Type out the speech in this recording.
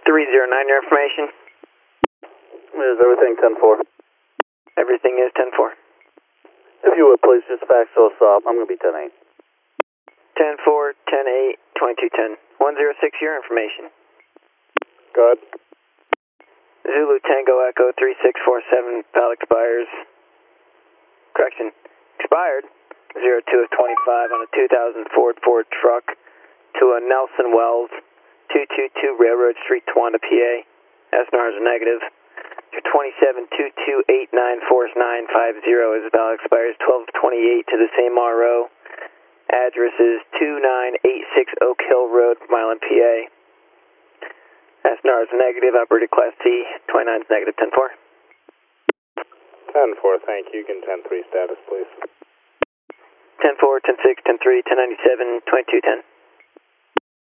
309, your information. Is everything 10-4? Everything is 10-4. If you would please just fax us up. I'm going to be 10-8. 10-4, 10-8, 2210. 106, your information. Go ahead. Zulu Tango Echo 3647, pallet expires. Correction, expired 02 of 25 on a 2000 Ford truck to a Nelson Wells 222 Railroad Street, Towanda, PA. SNR is a negative. Your 2722894950 is valid, expires 12 of 28 to the same RO. Address is 2986 Oak Hill Road, Milan, PA. SNR is negative, operated Class C, 29 is negative, 10-4. 10-4, thank you. You can 10-3 status, please. 10-4, 10-6, 10-3, 1097, 2210.